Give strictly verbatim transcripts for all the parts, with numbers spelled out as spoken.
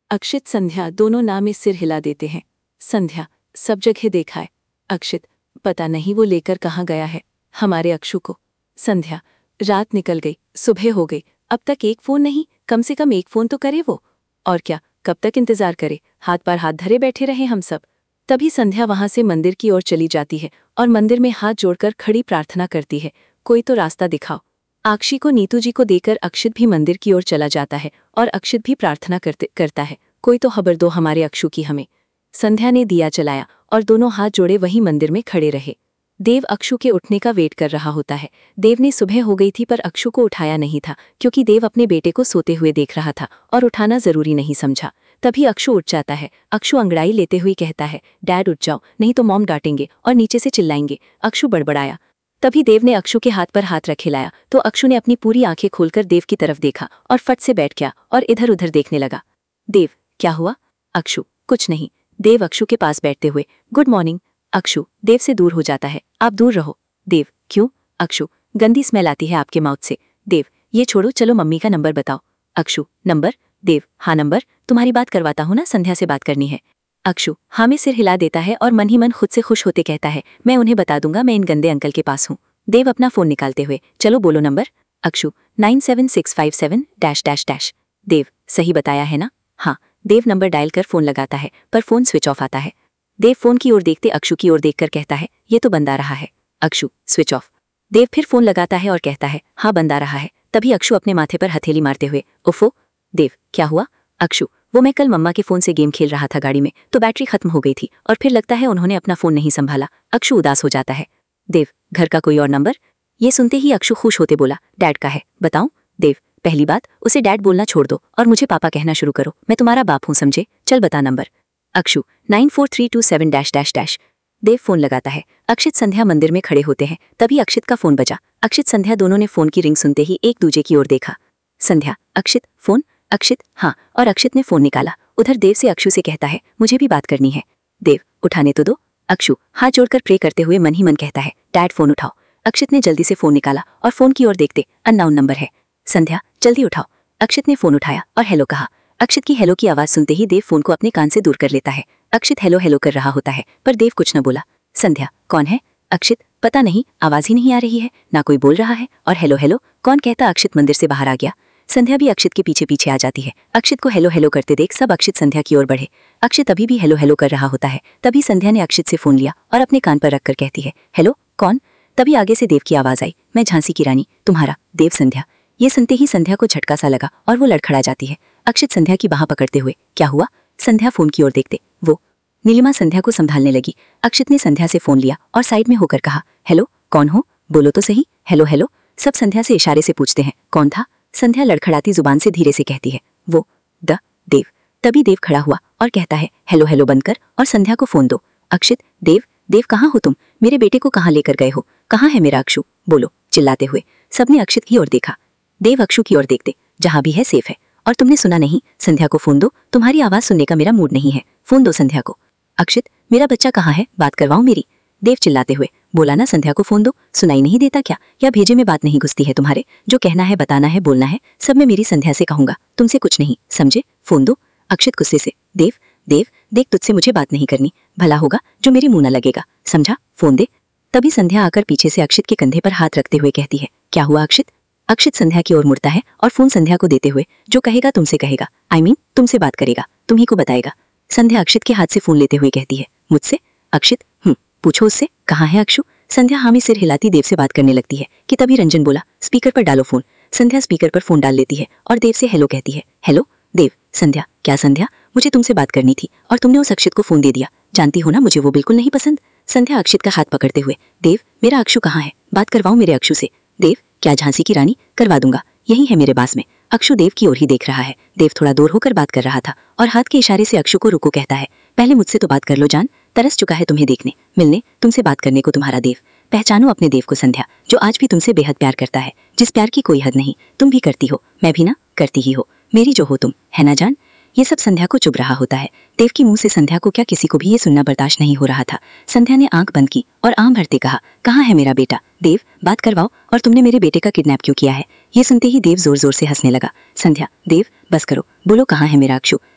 अक्षित संध्या दोनों नाम में सिर हिला देते हैं। संध्या सब जगह देखा है। अक्षित पता नहीं वो लेकर कहाँ गया है हमारे अक्षु को। संध्या रात निकल गई, सुबह हो गई, अब तक एक फोन नहीं, कम से कम एक फोन तो करे वो। और क्या, कब तक इंतजार करे, हाथ पर हाथ धरे बैठे रहे हम सब। तभी संध्या वहां से मंदिर की ओर चली जाती है और मंदिर में हाथ जोड़कर खड़ी प्रार्थना करती है, कोई तो रास्ता दिखाओ। आक्षी को नीतू जी को देकर अक्षित भी मंदिर की ओर चला जाता है और अक्षित भी प्रार्थना करते करता है, कोई तो खबर दो हमारे अक्षु की हमें। संध्या ने दिया जलाया और दोनों हाथ जोड़े वहीं मंदिर में खड़े रहे। देव अक्षु के उठने का वेट कर रहा होता है। देव ने सुबह हो गई थी पर अक्षु को उठाया नहीं था, क्योंकि देव अपने बेटे को सोते हुए देख रहा था और उठाना जरूरी नहीं समझा। तभी अक्षु उठ जाता है। अक्षु अंगड़ाई लेते हुए कहता है, डैड उठ जाओ, नहीं तो मॉम डांटेंगे और नीचे से चिल्लाएंगे। अक्षु बड़बड़ाया। तभी देव ने अक्षु के हाथ पर हाथ रखे लाया तो अक्षु ने अपनी पूरी आंखें खोलकर देव की तरफ देखा और फट से बैठ गया और इधर उधर देखने लगा। देव क्या हुआ? अक्षु कुछ नहीं। देव अक्षु के पास बैठते हुए, गुड मॉर्निंग। अक्षु देव से दूर हो जाता है, आप दूर रहो। देव क्यों? अक्षु गंदी स्मेल आती है आपके माउथ से। देव ये छोड़ो, चलो मम्मी का नंबर बताओ। अक्षु नंबर? देव हाँ नंबर, तुम्हारी बात करवाता हूँ ना, संध्या से बात करनी है। अक्षु हाँ में सिर हिला देता है और मन ही मन खुद से खुश होते कहता है, मैं उन्हें बता दूंगा मैं इन गंदे अंकल के पास हूँ। देव अपना फोन निकालते हुए, चलो बोलो number. Akshu nine seven six five seven dash dash dash. Dev सही बताया है ना? हाँ। देव नंबर डायल कर फोन लगाता है पर फोन स्विच ऑफ आता है। देव फोन की ओर देखते अक्षु की ओर देखकर कहता है, ये तो बंद आ रहा है। Akshu switch off. देव फिर फोन लगाता है और कहता है, हाँ बंद आ रहा है। तभी अक्षु अपने माथे पर हथेली मारते हुए, उफो। देव क्या हुआ? अक्षु वो मैं कल मम्मा के फोन से गेम खेल रहा था गाड़ी में, तो बैटरी खत्म हो गई थी और फिर लगता है उन्होंने अपना फोन नहीं संभाला। अक्षु उदास हो जाता है। देव घर का कोई और नंबर? ये सुनते ही अक्षु खुश होते बोला, डैड का है, बताऊं? देव पहली बात, उसे डैड बोलना छोड़ दो और मुझे पापा कहना शुरू करो, मैं तुम्हारा बाप हूं समझे, चल बता number. Akshu nine four three two seven dash dash dash. Dev phone लगाता है। अक्षित संध्या मंदिर में खड़े होते हैं। तभी अक्षित का फोन बजा। अक्षित संध्या दोनों ने फोन की रिंग सुनते ही एक दूजे की ओर देखा। संध्या अक्षित फोन? अक्षित हाँ, और अक्षित ने फोन निकाला। उधर देव से अक्षु से कहता है, मुझे भी बात करनी है। देव उठाने तो दो। अक्षु हाथ जोड़कर प्रे करते हुए मन ही मन कहता है, डैड फोन उठाओ। अक्षित ने जल्दी से फोन निकाला और फोन की ओर देखते, अननोन नंबर है। संध्या जल्दी उठाओ। अक्षित ने फोन उठाया और हेलो कहा। अक्षित की हेलो की आवाज सुनते ही देव फोन को अपने कान से दूर कर लेता है। अक्षित हेलो हेलो कर रहा होता है पर देव कुछ न बोला। संध्या कौन है? अक्षित पता नहीं, आवाज ही नहीं आ रही है, ना कोई बोल रहा है और हेलो हेलो कौन कहता? अक्षित मंदिर से बाहर आ गया। संध्या भी अक्षित के पीछे पीछे आ जाती है। अक्षित को हेलो हेलो करते देख सब अक्षित संध्या की ओर बढ़े। अक्षित अभी भी हेलो हेलो कर रहा होता है। तभी संध्या ने अक्षित से फोन लिया और अपने कान पर रखकर कहती है, हेलो कौन? तभी आगे से देव की आवाज आई, मैं झांसी की रानी, तुम्हारा देव। संध्या ये सुनते ही संध्या को झटका सा लगा और वो लड़खड़ा जाती है। अक्षित संध्या की बाह पकड़ते हुए, क्या हुआ? संध्या फोन की ओर देखते, वो नीलिमा संध्या को संभालने लगी। अक्षित ने संध्या से फोन लिया और साइड में होकर कहा, हेलो कौन हो, बोलो तो सही। हेलो हेलो सब संध्या से इशारे से पूछते हैं, कौन था? संध्या लड़खड़ाती जुबान से धीरे से कहती है, वो द देव। तभी देव खड़ा हुआ और कहता है, हेलो हेलो बंद कर और संध्या को फोन दो। अक्षित देव देव कहाँ हो तुम? मेरे बेटे को कहाँ लेकर गए हो? कहाँ है मेरा अक्षु? बोलो। चिल्लाते हुए सबने अक्षित की ओर देखा। देव अक्षु की ओर देखते, जहां भी है सेफ है। और तुमने सुना नहीं, संध्या को फोन दो, तुम्हारी आवाज सुनने का मेरा मूड नहीं है, फोन दो संध्या को। अक्षित मेरा बच्चा कहाँ है, बात करवाओ मेरी। देव चिल्लाते हुए, बोला ना संध्या को फोन दो, सुनाई नहीं देता क्या? या भेजे में बात नहीं घुसती है तुम्हारे? जो कहना है बताना है बोलना है सब मैं मेरी संध्या से कहूंगा, तुमसे कुछ नहीं, समझे? फोन दो। अक्षित गुस्से से, देव देव देख तुझसे मुझे बात नहीं करनी, भला होगा जो मेरी मुंह न लगेगा, समझा? फोन दे। तभी संध्या आकर पीछे से अक्षित के कंधे पर हाथ रखते हुए कहती है, क्या हुआ अक्षित? अक्षित संध्या की ओर मुड़ता है और फोन संध्या को देते हुए, जो कहेगा तुमसे कहेगा, आई I मीन mean, तुमसे बात करेगा, तुम्ही को बताएगा। संध्या अक्षित के हाथ से फोन लेते हुए कहती है, मुझसे? अक्षित हम्म पूछो उससे, कहाँ है अक्षु? संध्या हामी सिर हिलाती देव से बात करने लगती है कि तभी रंजन बोला, स्पीकर पर डालो फोन। संध्या स्पीकर पर फोन डाल लेती है और देव से हेलो कहती है। हेलो देव। संध्या क्या संध्या, मुझे तुमसे बात करनी थी और तुमने उस अक्षित को फोन दे दिया, जानती हो ना मुझे वो बिल्कुल नहीं पसंद। संध्या अक्षित का हाथ पकड़ते हुए, देव मेरा अक्षु कहाँ है, बात करवाओ मेरे अक्षु से। देव क्या झांसी की रानी, करवा दूंगा, यही है मेरे पास में। अक्षु देव की ओर ही देख रहा है। देव थोड़ा दूर होकर बात कर रहा था और हाथ के इशारे से अक्षु को रुको कहता है, पहले मुझसे तो बात कर लो जान, तरस चुका है तुम्हें देखने मिलने, तुमसे बात करने को तुम्हारा देव। पहचानो अपने देव को संध्या, जो आज भी तुमसे बेहद प्यार करता है, जिस प्यार की कोई हद नहीं। तुम भी करती हो, मैं भी ना, करती ही हो, मेरी जो हो तुम, है ना जान? ये सब संध्या को चुभ रहा होता है। देव की मुंह से संध्या को क्या किसी को भी ये सुनना बर्दाश्त नहीं हो रहा था। संध्या ने आंख बंद की और आम भरते कहा, कहाँ है मेरा बेटा? देव बात करवाओ, और तुमने मेरे बेटे का किडनैप क्यों किया है? ये सुनते ही देव जोर जोर से हंसने लगा। संध्या देव बस करो, बोलो कहाँ है मेरा अक्षु? देव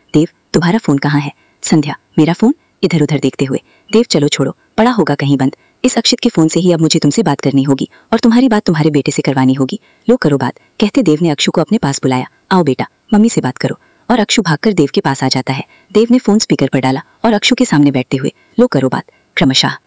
तुम्हारा फोन कहाँ है? संध्या, मेरा फोन? इधर उधर देखते हुए, देव चलो छोड़ो, पड़ा होगा कहीं बंद। इस अक्षित के फोन से ही अब मुझे तुमसे बात करनी होगी और तुम्हारी बात तुम्हारे बेटे से करवानी होगी। लो करो बात। कहते देव ने अक्षु को अपने पास बुलाया। आओ बेटा, मम्मी से बात करो। और अक्षु भागकर देव के पास आ जाता है। देव ने फोन स्पीकर पर डाला और अक्षु के सामने बैठते हुए, लो करो बात। क्रमशः